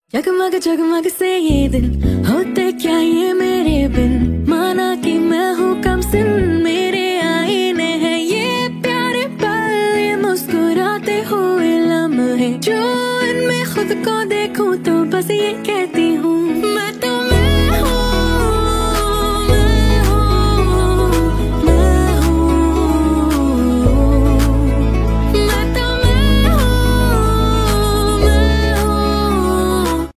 जगमग जगमग से ये दिन होते क्या ये मेरे बिन, माना कि मैं हूँ कम सिन, मेरे आईने हैं ये प्यारे पल, ये मुस्कुराते हुए लम्हे, जो इनमें खुद को देखूं तो बस ये कहती हूँ